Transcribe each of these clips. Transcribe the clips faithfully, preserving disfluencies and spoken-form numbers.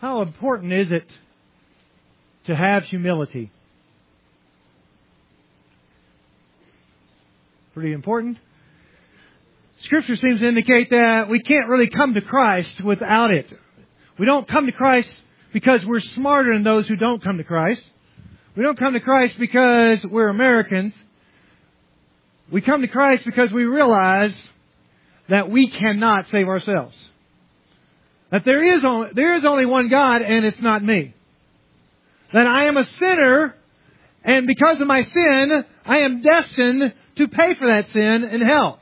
How important is it to have humility? Pretty important. Scripture seems to indicate that we can't really come to Christ without it. We don't come to Christ because we're smarter than those who don't come to Christ. We don't come to Christ because we're Americans. We come to Christ because we realize that we cannot save ourselves. That there is only, there is only one God, and it's not me. That I am a sinner, and because of my sin, I am destined to pay for that sin in hell.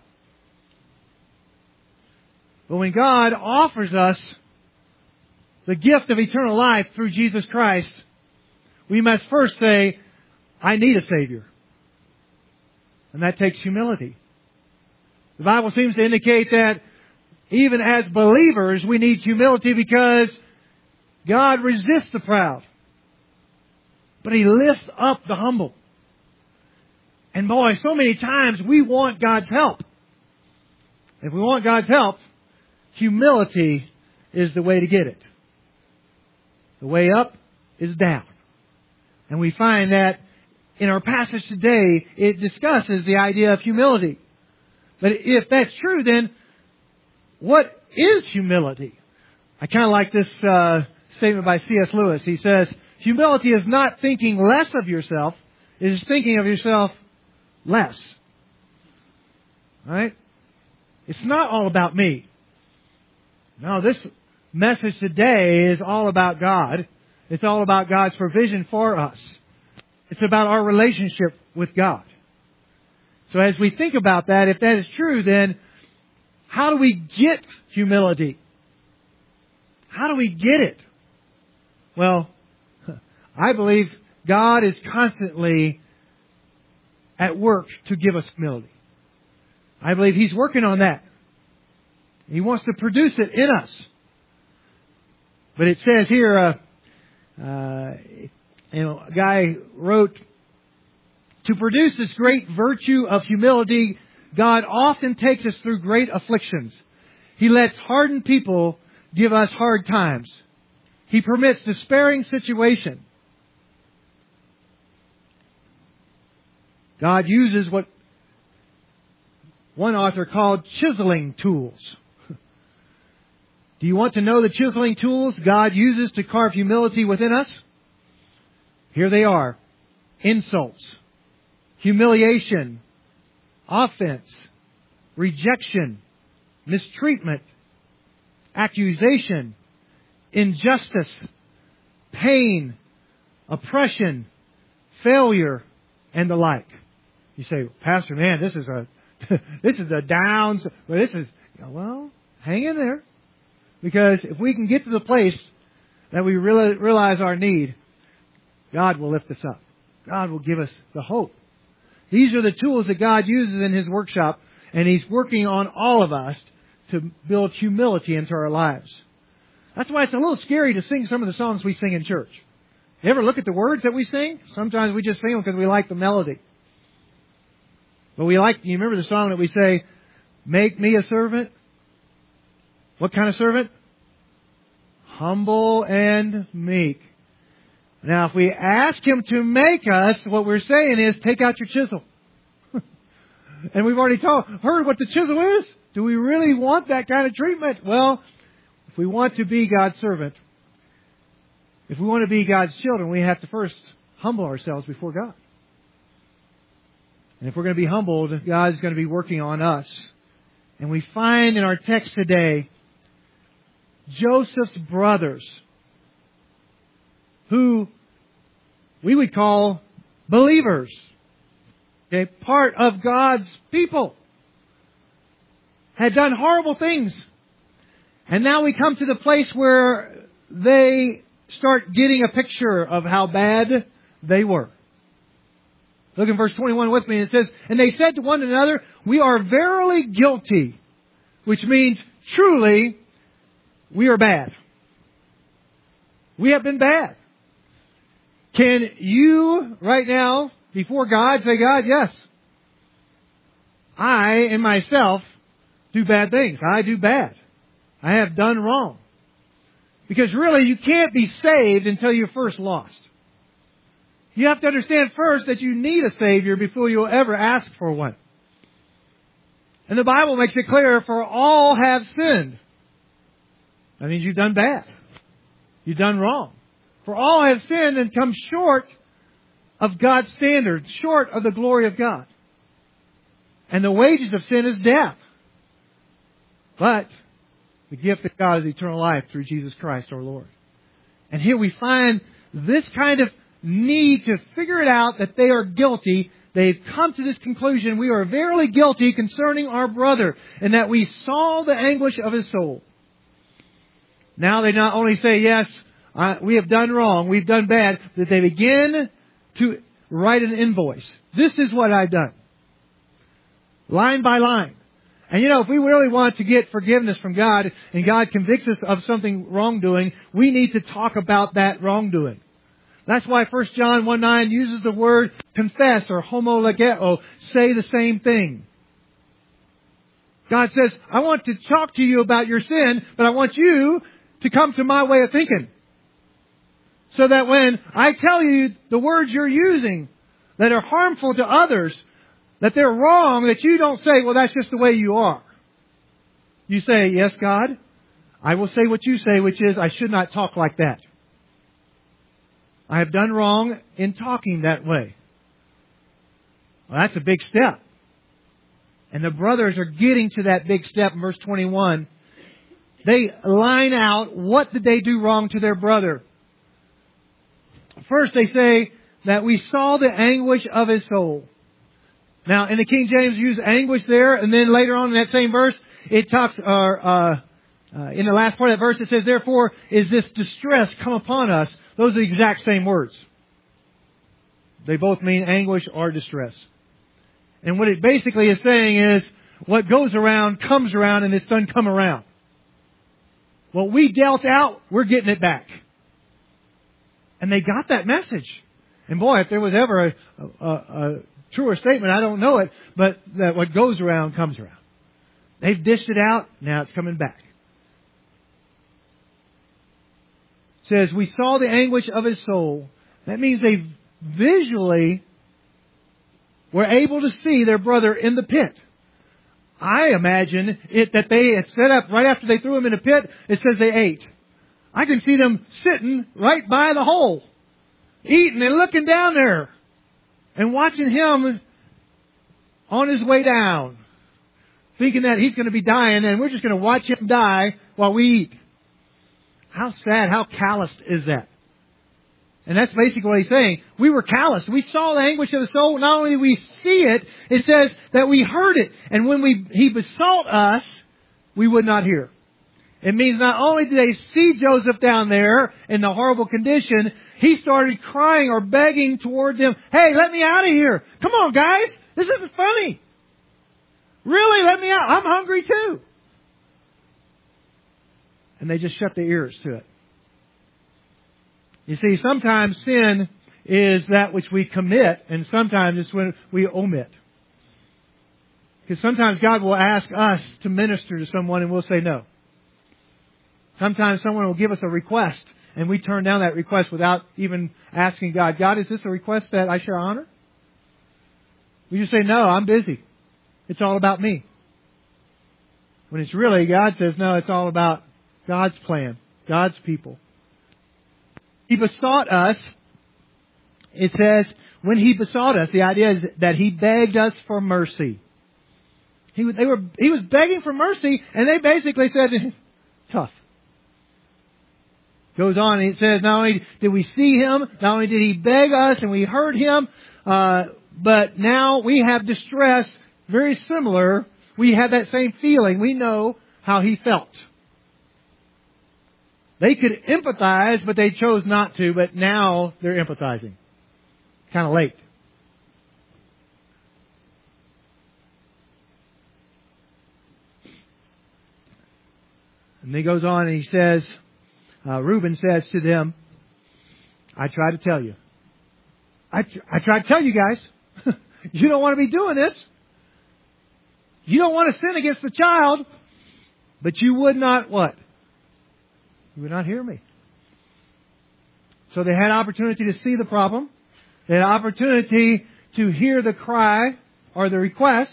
But when God offers us the gift of eternal life through Jesus Christ, we must first say, I need a Savior. And that takes humility. The Bible seems to indicate that even as believers, we need humility because God resists the proud, but He lifts up the humble. And boy, so many times we want God's help. If we want God's help, humility is the way to get it. The way up is down. And we find that in our passage today, it discusses the idea of humility. But if that's true, then what is humility? I kind of like this uh, statement by C S Lewis. He says, humility is not thinking less of yourself, it is thinking of yourself less. Right? It's not all about me. No, this message today is all about God. It's all about God's provision for us. It's about our relationship with God. So as we think about that, if that is true, then how do we get humility? How do we get it? Well, I believe God is constantly at work to give us humility. I believe He's working on that. He wants to produce it in us. But it says here, uh, uh, you know, a guy wrote, to produce this great virtue of humility, God often takes us through great afflictions. He lets hardened people give us hard times. He permits despairing situations. God uses what one author called chiseling tools. Do you want to know the chiseling tools God uses to carve humility within us? Here they are. Insults, humiliation, offense, rejection, mistreatment, accusation, injustice, pain, oppression, failure, and the like. You say, Pastor, man, this is a this is a down. Well, this is well, hang in there, because if we can get to the place that we really realize our need, God will lift us up. God will give us the hope. These are the tools that God uses in His workshop, and He's working on all of us to build humility into our lives. That's why it's a little scary to sing some of the songs we sing in church. You ever look at the words that we sing? Sometimes we just sing them because we like the melody. But we like, you remember the song that we say, make me a servant? What kind of servant? Humble and meek. Now, if we ask Him to make us, what we're saying is, take out your chisel. And we've already told, heard what the chisel is. Do we really want that kind of treatment? Well, if we want to be God's servant, if we want to be God's children, we have to first humble ourselves before God. And if we're going to be humbled, God is going to be working on us. And we find in our text today, Joseph's brothers, who we would call believers, okay, part of God's people, had done horrible things. And now we come to the place where they start getting a picture of how bad they were. Look in verse twenty-one with me. It says, and they said to one another, we are verily guilty, which means truly we are bad. We have been bad. Can you right now, before God, say, God, yes, I in myself do bad things. I do bad. I have done wrong. Because really, you can't be saved until you're first lost. You have to understand first that you need a Savior before you'll ever ask for one. And the Bible makes it clear, for all have sinned. That means you've done bad. You've done wrong. For all have sinned and come short of God's standards, short of the glory of God. And the wages of sin is death. But the gift of God is eternal life through Jesus Christ our Lord. And here we find this kind of need to figure it out, that they are guilty. They've come to this conclusion: we are verily guilty concerning our brother, and that we saw the anguish of his soul. Now they not only say, yes, uh, we have done wrong, we've done bad, but they begin to write an invoice. This is what I've done. Line by line. And you know, if we really want to get forgiveness from God, and God convicts us of something wrongdoing, we need to talk about that wrongdoing. That's why First John one nine uses the word confess, or homologeo, say the same thing. God says, I want to talk to you about your sin, but I want you to come to my way of thinking. So that when I tell you the words you're using that are harmful to others, that they're wrong, that you don't say, well, that's just the way you are. You say, yes, God, I will say what you say, which is, I should not talk like that. I have done wrong in talking that way. Well, that's a big step. And the brothers are getting to that big step in verse twenty-one. They line out what did they do wrong to their brother. First they say that we saw the anguish of his soul. Now in the King James use anguish there, and then later on in that same verse it talks, uh, uh, uh, in the last part of that verse it says, therefore is this distress come upon us. Those are the exact same words. They both mean anguish or distress. And what it basically is saying is, what goes around comes around, and it's done come around. What we dealt out, we're getting it back. And they got that message. And boy, if there was ever a, a, a truer statement, I don't know it, but that what goes around comes around. They've dished it out, now it's coming back. It says, we saw the anguish of his soul. That means they visually were able to see their brother in the pit. I imagine it that they had set up right after they threw him in the pit. It says they ate. I can see them sitting right by the hole, eating and looking down there and watching him on his way down, thinking that he's going to be dying and we're just going to watch him die while we eat. How sad, how calloused is that? And that's basically what he's saying. We were calloused. We saw the anguish of the soul. Not only did we see it, it says that we heard it. And when we he besought us, we would not hear. It means not only did they see Joseph down there in the horrible condition, he started crying or begging toward them, hey, let me out of here. Come on, guys. This isn't funny. Really, let me out. I'm hungry too. And they just shut their ears to it. You see, sometimes sin is that which we commit, and sometimes it's when we omit. Because sometimes God will ask us to minister to someone and we'll say no. Sometimes someone will give us a request and we turn down that request without even asking God, God, is this a request that I should honor? We just say, no, I'm busy. It's all about me. When it's really, God says, no, it's all about God's plan, God's people. He besought us. It says, when he besought us, the idea is that he begged us for mercy. He was, they were, he was begging for mercy, and they basically said, tough. Goes on, and it says, not only did we see him, not only did he beg us, and we heard him, uh, but now we have distress very similar. We have that same feeling. We know how he felt. They could empathize, but they chose not to, but now they're empathizing. Kind of late. And he goes on and he says, uh, Reuben says to them, I tried to tell you. I, tr- I tried to tell you guys. You don't want to be doing this. You don't want to sin against the child, but you would not what? You would not hear me. So they had opportunity to see the problem. They had opportunity to hear the cry or the request.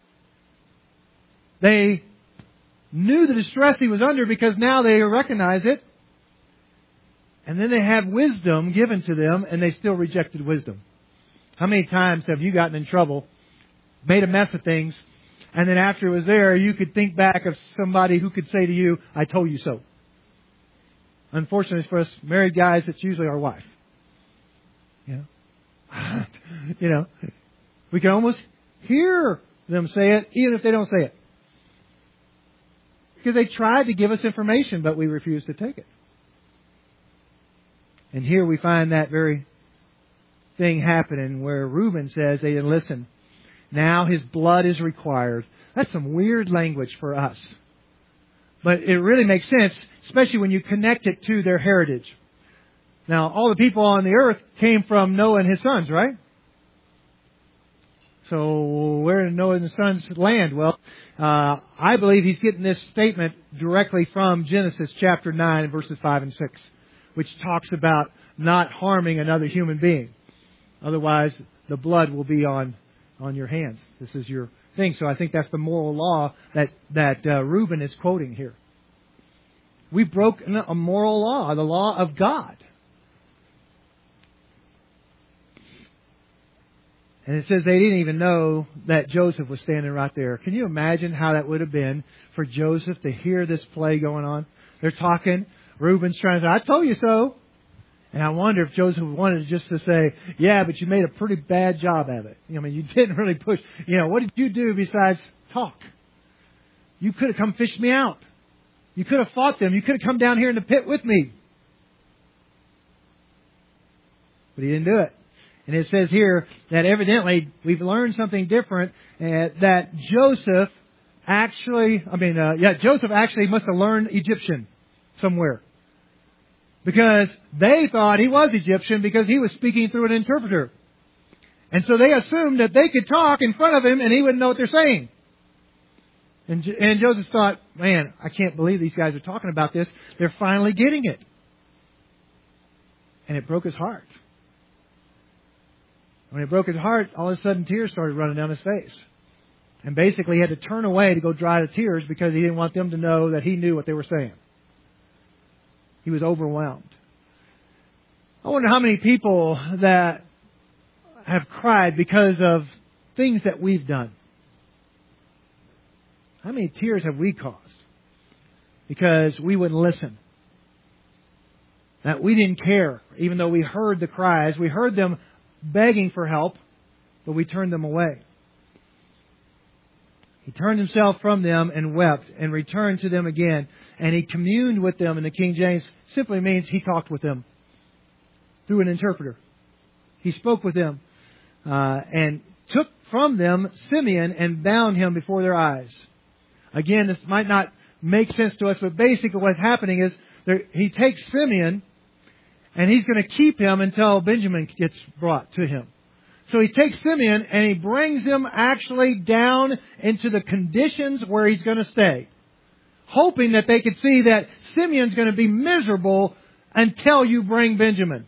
They knew the distress he was under because now they recognize it. And then they had wisdom given to them, and they still rejected wisdom. How many times have you gotten in trouble, made a mess of things, and then after it was there, you could think back of somebody who could say to you, I told you so. Unfortunately for us married guys, it's usually our wife. You know, you know, we can almost hear them say it, even if they don't say it. Because they tried to give us information, but we refused to take it. And here we find that very thing happening where Reuben says they didn't listen. Now his blood is required. That's some weird language for us. But it really makes sense, especially when you connect it to their heritage. Now, all the people on the earth came from Noah and his sons, right? So where did Noah and his sons land? Well, uh, I believe he's getting this statement directly from Genesis chapter nine, verses five and six, which talks about not harming another human being. Otherwise, the blood will be on, on your hands. This is your thing. So I think that's the moral law that, that uh, Reuben is quoting here. We broke a moral law, the law of God. And it says they didn't even know that Joseph was standing right there. Can you imagine how that would have been for Joseph to hear this play going on? They're talking. Reuben's trying to say, I told you so. And I wonder if Joseph wanted just to say, yeah, but you made a pretty bad job of it. I mean, you didn't really push. You know, what did you do besides talk? You could have come fish me out. You could have fought them. You could have come down here in the pit with me. But he didn't do it. And it says here that evidently we've learned something different, uh, that Joseph actually, I mean, uh, yeah, Joseph actually must have learned Egyptian somewhere. Because they thought he was Egyptian because he was speaking through an interpreter. And so they assumed that they could talk in front of him and he wouldn't know what they're saying. And, and Joseph thought, man, I can't believe these guys are talking about this. They're finally getting it. And it broke his heart. When it broke his heart, all of a sudden tears started running down his face. And basically he had to turn away to go dry the tears because he didn't want them to know that he knew what they were saying. He was overwhelmed. I wonder how many people that have cried because of things that we've done. How many tears have we caused? Because we wouldn't listen. That we didn't care, even though we heard the cries. We heard them begging for help, but we turned them away. He turned himself from them and wept and returned to them again. And he communed with them. And the King James simply means he talked with them through an interpreter. He spoke with them uh, and took from them Simeon and bound him before their eyes. Again, this might not make sense to us, but basically what's happening is there, he takes Simeon and he's going to keep him until Benjamin gets brought to him. So he takes Simeon and he brings him actually down into the conditions where he's going to stay, hoping that they could see that Simeon's going to be miserable until you bring Benjamin.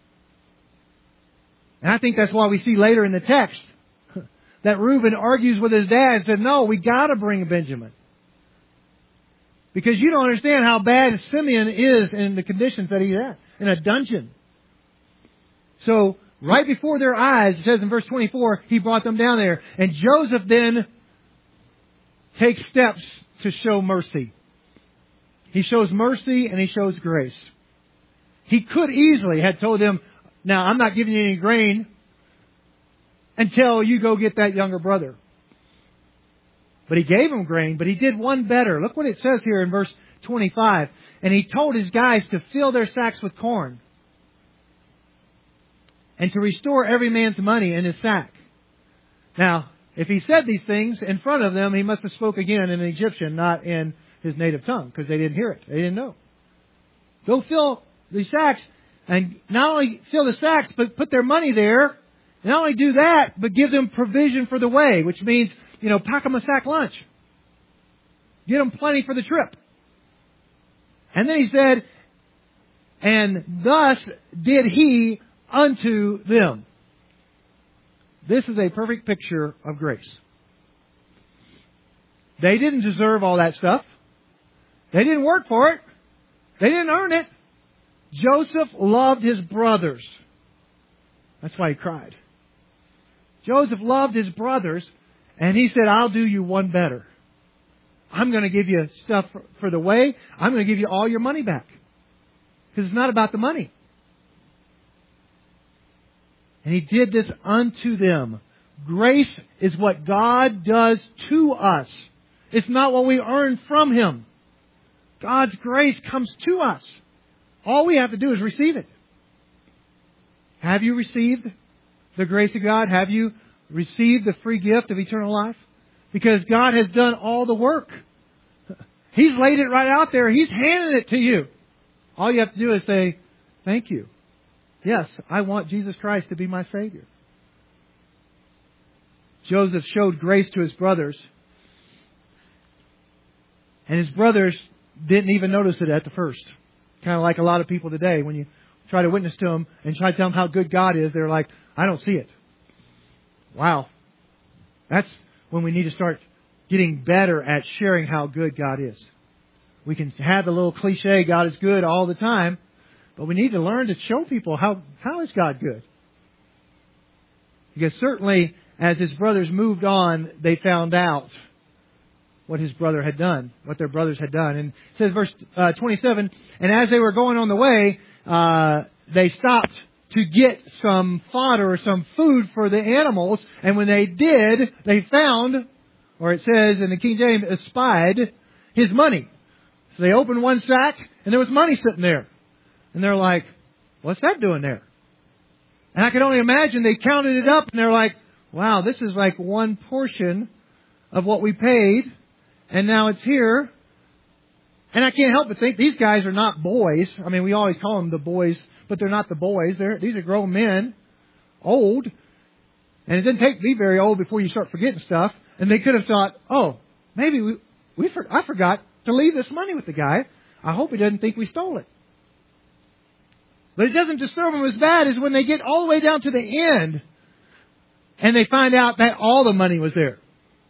And I think that's why we see later in the text that Reuben argues with his dad and said, no, we got to bring Benjamin. Because you don't understand how bad Simeon is in the conditions that he's at, in a dungeon. So, right before their eyes, it says in verse twenty-four, he brought them down there. And Joseph then takes steps to show mercy. He shows mercy and he shows grace. He could easily have told them, now I'm not giving you any grain until you go get that younger brother. But he gave him grain, but he did one better. Look what it says here in verse twenty-five. And he told his guys to fill their sacks with corn and to restore every man's money in his sack. Now, if he said these things in front of them, he must have spoke again in Egyptian, not in his native tongue, because they didn't hear it. They didn't know. Go fill the sacks, and not only fill the sacks, but put their money there. Not only do that, but give them provision for the way, which means, you know, pack them a sack lunch. Get them plenty for the trip. And then he said, and thus did He unto them. This is a perfect picture of grace. They didn't deserve all that stuff. They didn't work for it. They didn't earn it. Joseph loved his brothers. That's why he cried. Joseph loved his brothers, and he said, I'll do you one better. I'm going to give you stuff for, for the way. I'm going to give you all your money back. Because it's not about the money. And He did this unto them. Grace is what God does to us. It's not what we earn from Him. God's grace comes to us. All we have to do is receive it. Have you received the grace of God? Have you received the free gift of eternal life? Because God has done all the work. He's laid it right out there. He's handed it to you. All you have to do is say, thank you. Yes, I want Jesus Christ to be my Savior. Joseph showed grace to his brothers. And his brothers didn't even notice it at the first. Kind of like a lot of people today. When you try to witness to them and try to tell them how good God is, they're like, I don't see it. Wow. That's when we need to start getting better at sharing how good God is. We can have the little cliche, God is good all the time. But we need to learn to show people how, how is God good. Because certainly as his brothers moved on, they found out what his brother had done, what their brothers had done. And it says verse uh, twenty-seven, and as they were going on the way, uh, they stopped to get some fodder or some food for the animals. And when they did, they found, or it says in the King James, espied his money. So they opened one sack and there was money sitting there. And they're like, what's that doing there? And I can only imagine they counted it up and they're like, wow, this is like one portion of what we paid. And now it's here. And I can't help but think these guys are not boys. I mean, we always call them the boys, but they're not the boys. They're, these are grown men, old. And it didn't take me very old before you start forgetting stuff. And they could have thought, oh, maybe we, we for, I forgot to leave this money with the guy. I hope he doesn't think we stole it. But it doesn't disturb them as bad as when they get all the way down to the end and they find out that all the money was there.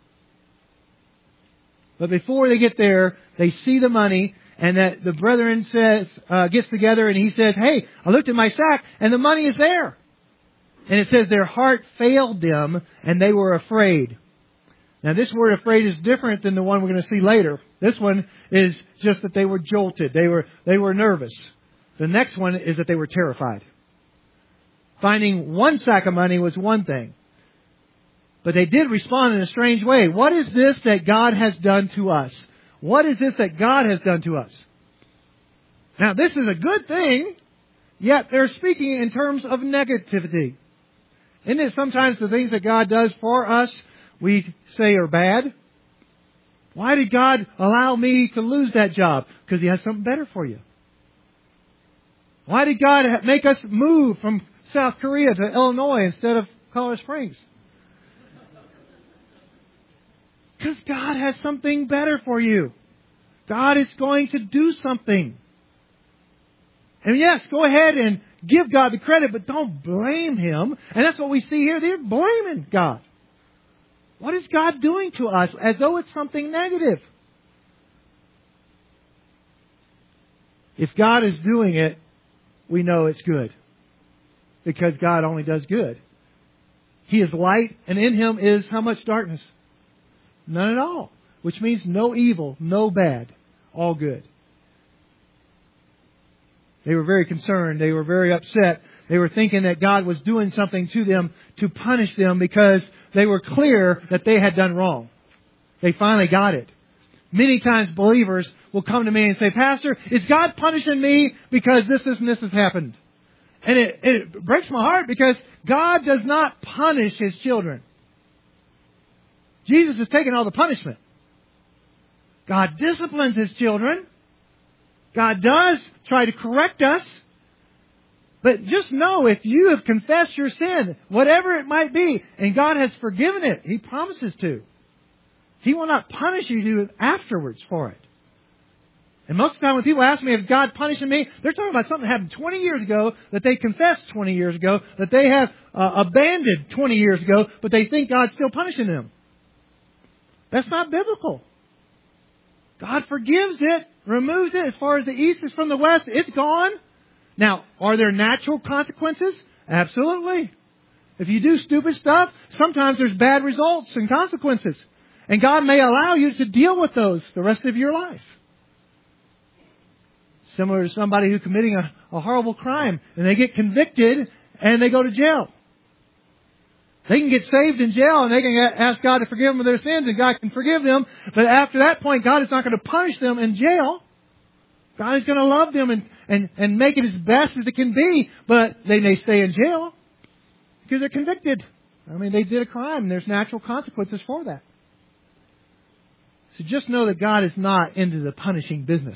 But before they get there, they see the money, and that the brethren says, uh, gets together and he says, hey, I looked at my sack and the money is there. And it says their heart failed them and they were afraid. Now this word afraid is different than the one we're going to see later. This one is just that they were jolted. They were, they were nervous. The next one is that they were terrified. Finding one sack of money was one thing. But they did respond in a strange way. What is this that God has done to us? What is this that God has done to us? Now, this is a good thing, yet they're speaking in terms of negativity. Isn't it sometimes the things that God does for us we say are bad? Why did God allow me to lose that job? Because He has something better for you. Why did God make us move from South Korea to Illinois instead of Colorado Springs? Because God has something better for you. God is going to do something. And yes, go ahead and give God the credit, but don't blame Him. And that's what we see here. They're blaming God. What is God doing to us as though it's something negative? If God is doing it, we know it's good. Because God only does good. He is light, and in Him is how much darkness? None at all. Which means no evil, no bad, all good. They were very concerned. They were very upset. They were thinking that God was doing something to them to punish them because they were clear that they had done wrong. They finally got it. Many times believers will come to me and say, Pastor, is God punishing me because this, this, and this has happened? And it, it breaks my heart because God does not punish His children. Jesus has taken all the punishment. God disciplines His children. God does try to correct us. But just know, if you have confessed your sin, whatever it might be, and God has forgiven it, He promises to, He will not punish you afterwards for it. And most of the time when people ask me if God punishing me, they're talking about something that happened twenty years ago, that they confessed twenty years ago, that they have uh, abandoned twenty years ago, but they think God's still punishing them. That's not biblical. God forgives it, removes it as far as the east is from the west. It's gone. Now, are there natural consequences? Absolutely. If you do stupid stuff, sometimes there's bad results and consequences. And God may allow you to deal with those the rest of your life. Similar to somebody who's committing a, a horrible crime and they get convicted and they go to jail. They can get saved in jail and they can ask God to forgive them of their sins and God can forgive them. But after that point, God is not going to punish them in jail. God is going to love them and, and, and make it as best as it can be. But they may stay in jail because they're convicted. I mean, they did a crime and there's natural consequences for that. So just know that God is not into the punishing business.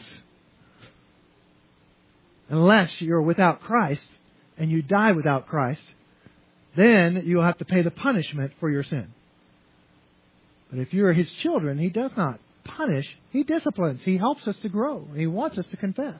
Unless you're without Christ and you die without Christ, then you'll have to pay the punishment for your sin. But if you're His children, He does not punish. He disciplines. He helps us to grow. He wants us to confess.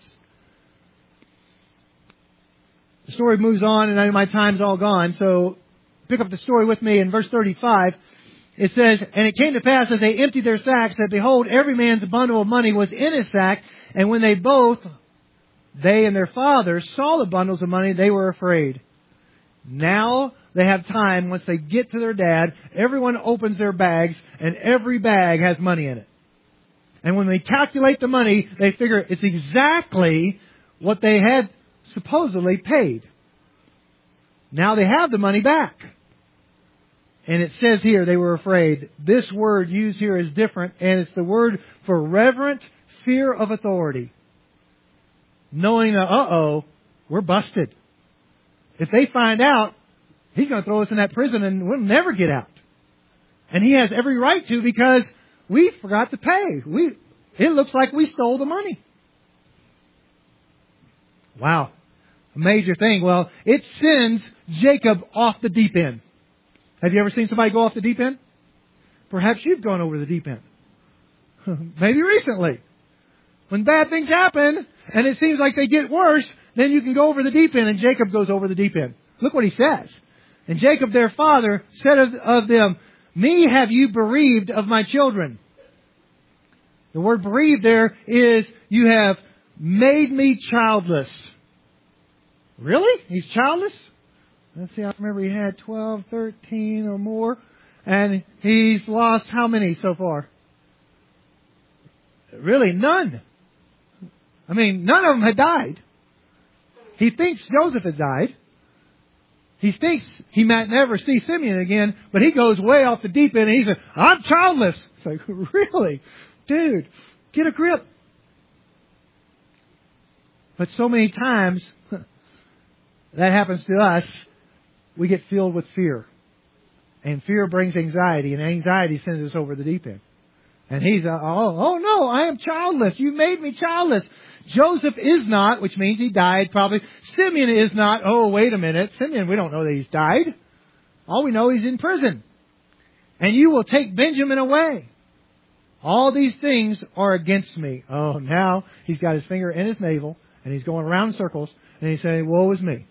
The story moves on, and I know my time's all gone, so pick up the story with me in verse thirty-five. It says, "And it came to pass as they emptied their sacks, that behold, every man's bundle of money was in his sack. And when they both, they and their father, saw the bundles of money, they were afraid." Now they have time, once they get to their dad, everyone opens their bags, and every bag has money in it. And when they calculate the money, they figure it's exactly what they had supposedly paid. Now they have the money back. And it says here they were afraid. This word used here is different, and it's the word for reverent fear of authority. Knowing that, uh-oh, we're busted. If they find out, He's going to throw us in that prison and we'll never get out. And He has every right to, because we forgot to pay. We, it looks like we stole the money. Wow. A major thing. Well, it sends Jacob off the deep end. Have you ever seen somebody go off the deep end? Perhaps you've gone over the deep end. Maybe recently. When bad things happen and it seems like they get worse, then you can go over the deep end, and Jacob goes over the deep end. Look what he says. "And Jacob their father said of, of them, Me have you bereaved of my children." The word bereaved there is, you have made me childless. Really? He's childless? Let's see, I remember he had twelve, thirteen or more. And he's lost how many so far? Really, none. I mean, none of them had died. He thinks Joseph had died. He thinks he might never see Simeon again, but he goes way off the deep end and he says, "I'm childless." It's like, really? Dude, get a grip. But so many times that happens to us, we get filled with fear. And fear brings anxiety, and anxiety sends us over the deep end. And he's, uh, oh, oh no, I am childless. You made me childless. Joseph is not, which means he died probably. Simeon is not. Oh, wait a minute. Simeon, we don't know that he's died. All we know, he's in prison. And you will take Benjamin away. All these things are against me. Oh, now he's got his finger in his navel, and he's going around in circles, and he's saying, woe is me.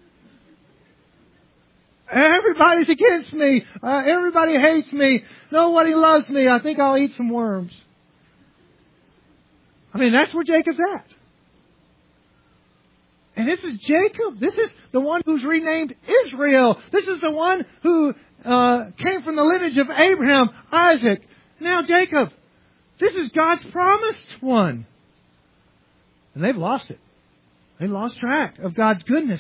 Everybody's against me. Uh, everybody hates me. Nobody loves me. I think I'll eat some worms. I mean, that's where Jacob's at. And this is Jacob. This is the one who's renamed Israel. This is the one who uh, came from the lineage of Abraham, Isaac, now Jacob. This is God's promised one. And they've lost it. They lost track of God's goodness.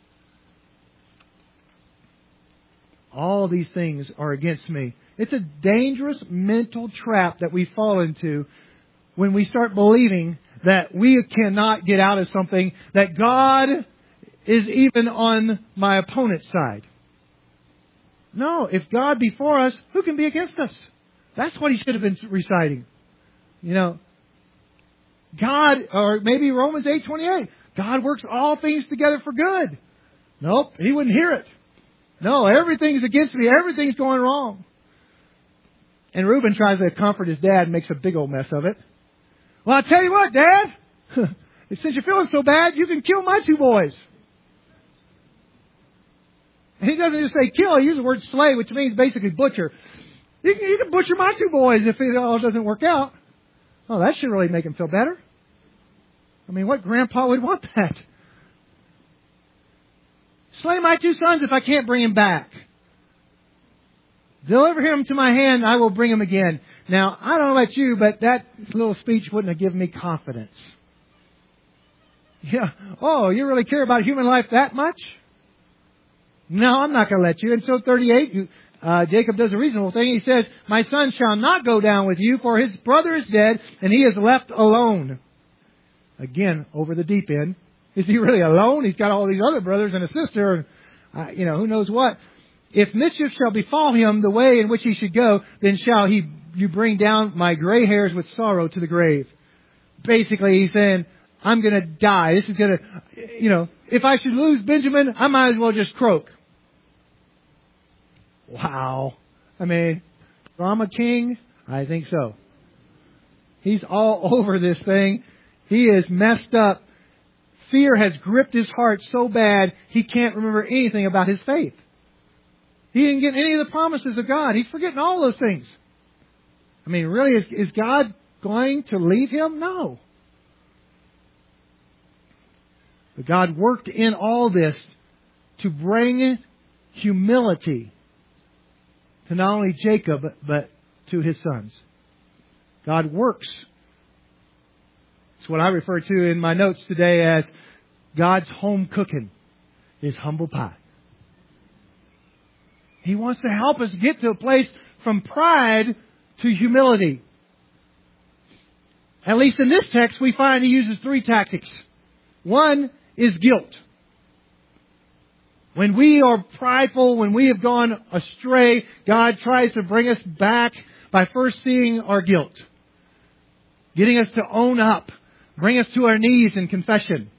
All these things are against me. It's a dangerous mental trap that we fall into when we start believing that we cannot get out of something, that God is even on my opponent's side. No, if God be for us, who can be against us? That's what he should have been reciting. You know, God, or maybe Romans eight twenty-eight, God works all things together for good. Nope, he wouldn't hear it. No, everything's against me. Everything's going wrong. And Reuben tries to comfort his dad and makes a big old mess of it. Well, I'll tell you what, Dad. Since you're feeling so bad, you can kill my two boys. And he doesn't just say kill. He uses the word slay, which means basically butcher. You can, you can butcher my two boys if it all doesn't work out. Oh, that should really make him feel better. I mean, what grandpa would want that? Slay my two sons if I can't bring him back. Deliver him to my hand, I will bring him again. Now, I don't know about you, but that little speech wouldn't have given me confidence. Yeah. Oh, you really care about human life that much? No, I'm not going to let you. And so thirty-eight, you, uh, Jacob does a reasonable thing. He says, my son shall not go down with you, for his brother is dead, and he is left alone. Again, over the deep end. Is he really alone? He's got all these other brothers and a sister, and uh, you know, who knows what. If mischief shall befall him the way in which he should go, then shall he you bring down my gray hairs with sorrow to the grave. Basically, he's saying, I'm going to die. This is going to, you know, if I should lose Benjamin, I might as well just croak. Wow. I mean, drama king? I think so. He's all over this thing. He is messed up. Fear has gripped his heart so bad, he can't remember anything about his faith. He didn't get any of the promises of God. He's forgetting all those things. I mean, really, is, is God going to leave him? No. But God worked in all this to bring humility to not only Jacob, but to his sons. God works. It's what I refer to in my notes today as God's home cooking is humble pie. He wants to help us get to a place from pride to humility. At least in this text, we find he uses three tactics. One is guilt. When we are prideful, when we have gone astray, God tries to bring us back by first seeing our guilt. Getting us to own up. Bring us to our knees in confession.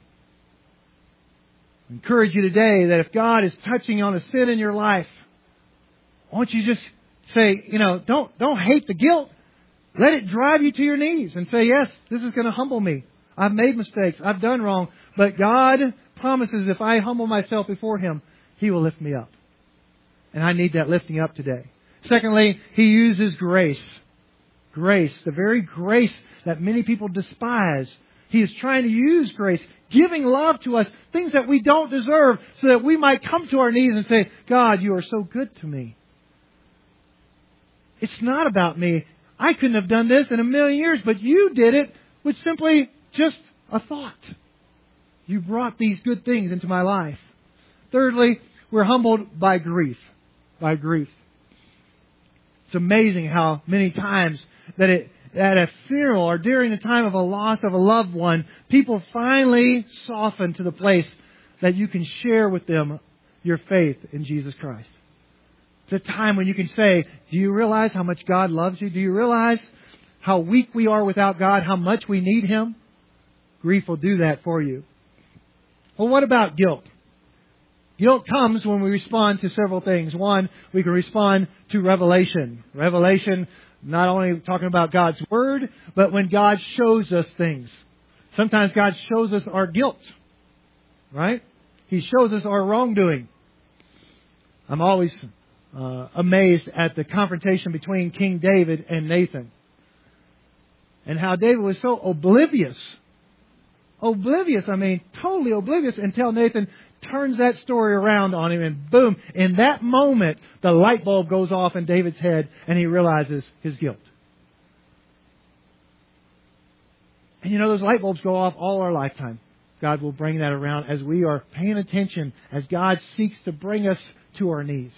I encourage you today that if God is touching on a sin in your life, why don't you just say, you know, don't don't hate the guilt. Let it drive you to your knees and say, yes, this is going to humble me. I've made mistakes. I've done wrong. But God promises if I humble myself before Him, He will lift me up. And I need that lifting up today. Secondly, He uses grace. Grace. The very grace that many people despise. He is trying to use grace, giving love to us, things that we don't deserve, so that we might come to our knees and say, God, you are so good to me. It's not about me. I couldn't have done this in a million years, but you did it with simply just a thought. You brought these good things into my life. Thirdly, we're humbled by grief. By grief. It's amazing how many times that it, at a funeral or during the time of a loss of a loved one, people finally soften to the place that you can share with them your faith in Jesus Christ. It's a time when you can say, do you realize how much God loves you? Do you realize how weak we are without God, how much we need Him? Grief will do that for you. Well, what about guilt? Guilt comes when we respond to several things. One, we can respond to revelation. Revelation, not only talking about God's Word, but when God shows us things. Sometimes God shows us our guilt. Right? He shows us our wrongdoing. I'm always uh, amazed at the confrontation between King David and Nathan. And how David was so oblivious. Oblivious, I mean, totally oblivious until Nathan turns that story around on him, and boom, in that moment, the light bulb goes off in David's head and he realizes his guilt. And you know, those light bulbs go off all our lifetime. God will bring that around as we are paying attention, as God seeks to bring us to our knees.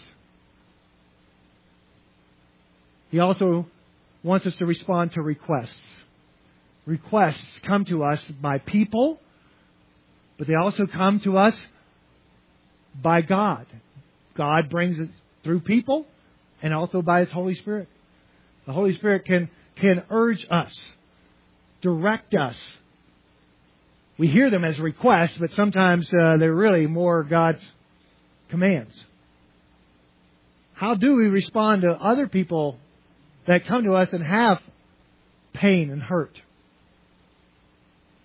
He also wants us to respond to requests. Requests come to us by people, but they also come to us by God. God brings it through people and also by His Holy Spirit. The Holy Spirit can, can urge us, direct us. We hear them as requests, but sometimes uh, they're really more God's commands. How do we respond to other people that come to us and have pain and hurt?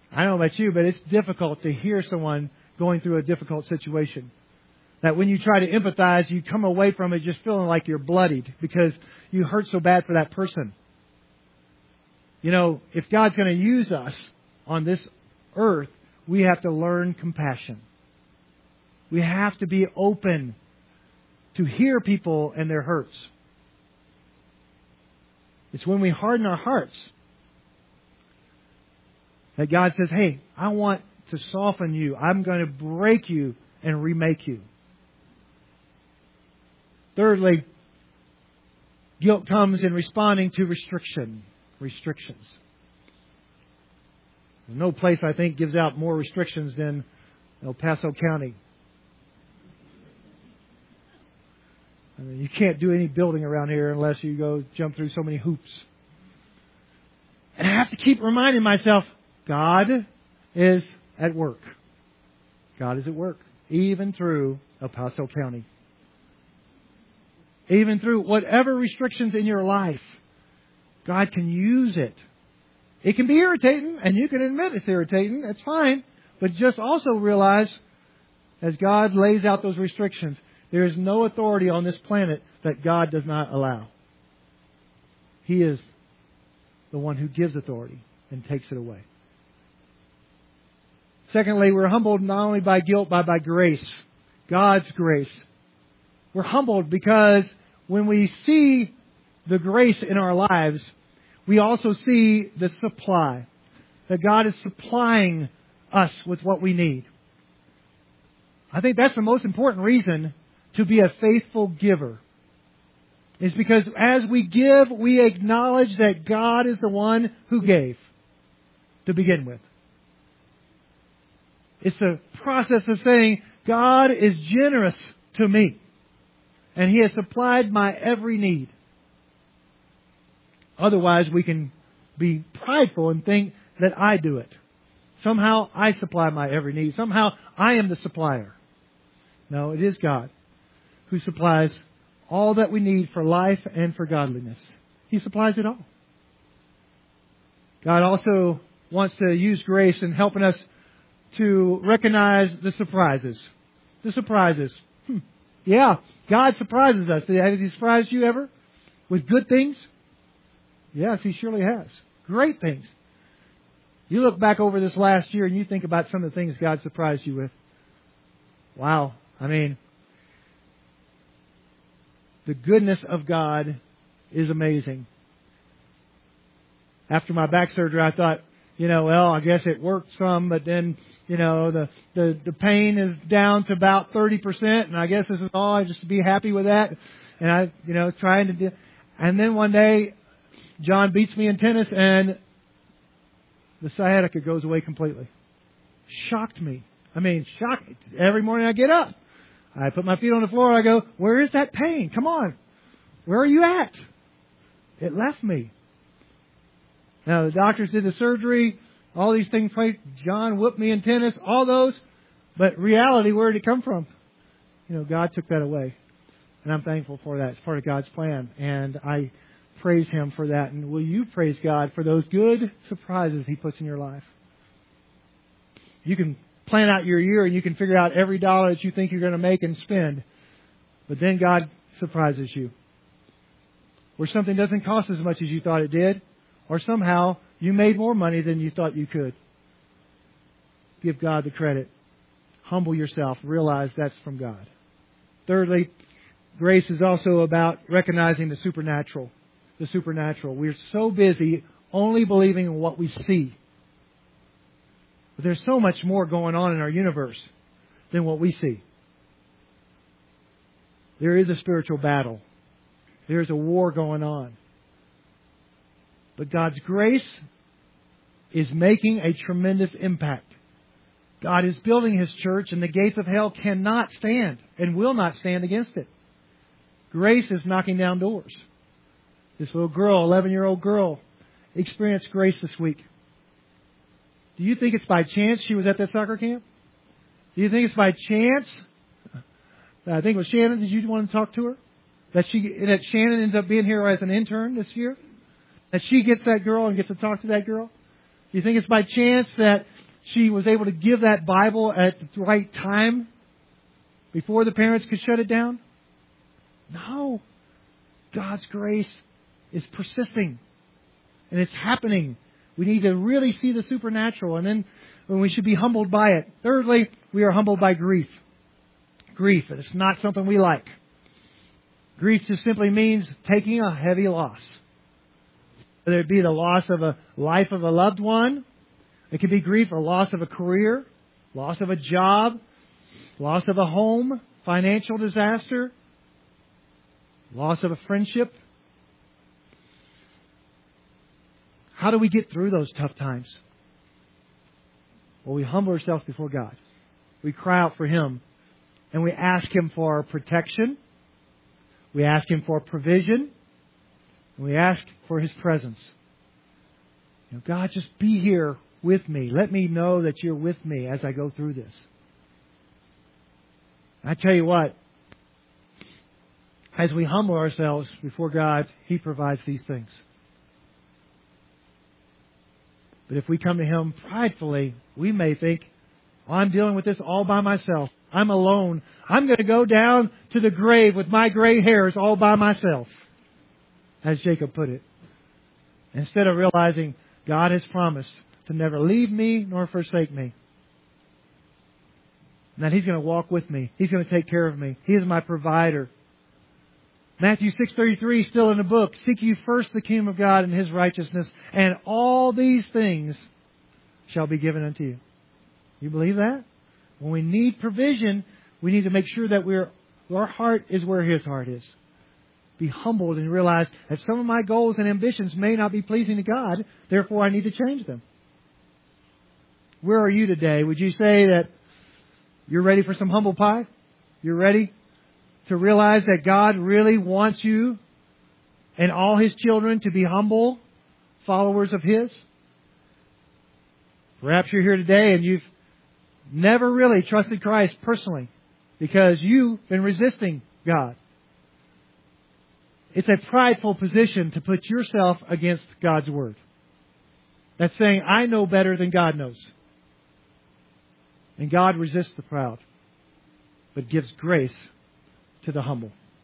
I don't know about you, but it's difficult to hear someone going through a difficult situation. That when you try to empathize, you come away from it just feeling like you're bloodied because you hurt so bad for that person. You know, if God's going to use us on this earth, we have to learn compassion. We have to be open to hear people and their hurts. It's when we harden our hearts that God says, hey, I want to soften you. I'm going to break you and remake you. Thirdly, guilt comes in responding to restriction, restrictions. There's no place, I think, gives out more restrictions than El Paso County. I mean, you can't do any building around here unless you go jump through so many hoops. And I have to keep reminding myself, God is at work. God is at work, even through El Paso County. Even through whatever restrictions in your life, God can use it. It can be irritating, and you can admit it's irritating. That's fine. But just also realize, as God lays out those restrictions, there is no authority on this planet that God does not allow. He is the one who gives authority and takes it away. Secondly, we're humbled not only by guilt, but by grace. God's grace. We're humbled because when we see the grace in our lives, we also see the supply. That God is supplying us with what we need. I think that's the most important reason to be a faithful giver. Is because as we give, we acknowledge that God is the one who gave to begin with. It's a process of saying, God is generous to me. And He has supplied my every need. Otherwise, we can be prideful and think that I do it. Somehow I supply my every need. Somehow I am the supplier. No, it is God who supplies all that we need for life and for godliness. He supplies it all. God also wants to use grace in helping us to recognize the surprises. The surprises. Hmm. Yeah, God surprises us. Has He surprised you ever? With good things? Yes, He surely has. Great things. You look back over this last year and you think about some of the things God surprised you with. Wow. I mean, the goodness of God is amazing. After my back surgery, I thought, you know, well, I guess it worked some, but then, you know, the, the, the pain is down to about thirty percent, and I guess this is all, I just to be happy with that. And I, you know, trying to do, and then one day, John beats me in tennis, and the sciatica goes away completely. Shocked me. I mean, shocked. Every morning I get up, I put my feet on the floor, I go, where is that pain? Come on. Where are you at? It left me. Now, the doctors did the surgery, all these things, John whooped me in tennis, all those. But reality, where did it come from? You know, God took that away. And I'm thankful for that. It's part of God's plan. And I praise Him for that. And will you praise God for those good surprises He puts in your life? You can plan out your year and you can figure out every dollar that you think you're going to make and spend. But then God surprises you. Where something doesn't cost as much as you thought it did. Or somehow you made more money than you thought you could. Give God the credit. Humble yourself. Realize that's from God. Thirdly, grace is also about recognizing the supernatural. The supernatural. We're so busy only believing in what we see. But there's so much more going on in our universe than what we see. There is a spiritual battle. There's a war going on. But God's grace is making a tremendous impact. God is building His church, and the gates of hell cannot stand and will not stand against it. Grace is knocking down doors. This little girl, eleven-year-old girl, experienced grace this week. Do you think it's by chance she was at that soccer camp? Do you think it's by chance? I think it was Shannon. Did you want to talk to her? That she that Shannon ends up being here as an intern this year? That she gets that girl and gets to talk to that girl? You think it's by chance that she was able to give that Bible at the right time before the parents could shut it down? No. God's grace is persisting. And it's happening. We need to really see the supernatural. And then when we should be humbled by it. Thirdly, we are humbled by grief. Grief. And it's not something we like. Grief just simply means taking a heavy loss. Whether it be the loss of a life of a loved one. It could be grief or loss of a career. Loss of a job. Loss of a home. Financial disaster. Loss of a friendship. How do we get through those tough times? Well, we humble ourselves before God. We cry out for Him. And we ask Him for protection. We ask Him for provision. And we ask for His presence. You know, God, just be here with me. Let me know that you're with me as I go through this. I tell you what, as we humble ourselves before God, He provides these things. But if we come to Him pridefully, we may think, oh, I'm dealing with this all by myself. I'm alone. I'm going to go down to the grave with my gray hairs all by myself, as Jacob put it. Instead of realizing God has promised to never leave me nor forsake me. And that He's going to walk with me. He's going to take care of me. He is my provider. Matthew six thirty-three, still in the book. Seek ye first the kingdom of God and His righteousness, and all these things shall be given unto you. You believe that? When we need provision, we need to make sure that we're, our heart is where His heart is. Be humbled and realize that some of my goals and ambitions may not be pleasing to God. Therefore, I need to change them. Where are you today? Would you say that you're ready for some humble pie? You're ready to realize that God really wants you and all His children to be humble followers of His? Perhaps you're here today and you've never really trusted Christ personally because you've been resisting God. It's a prideful position to put yourself against God's Word. That's saying, I know better than God knows. And God resists the proud, but gives grace to the humble.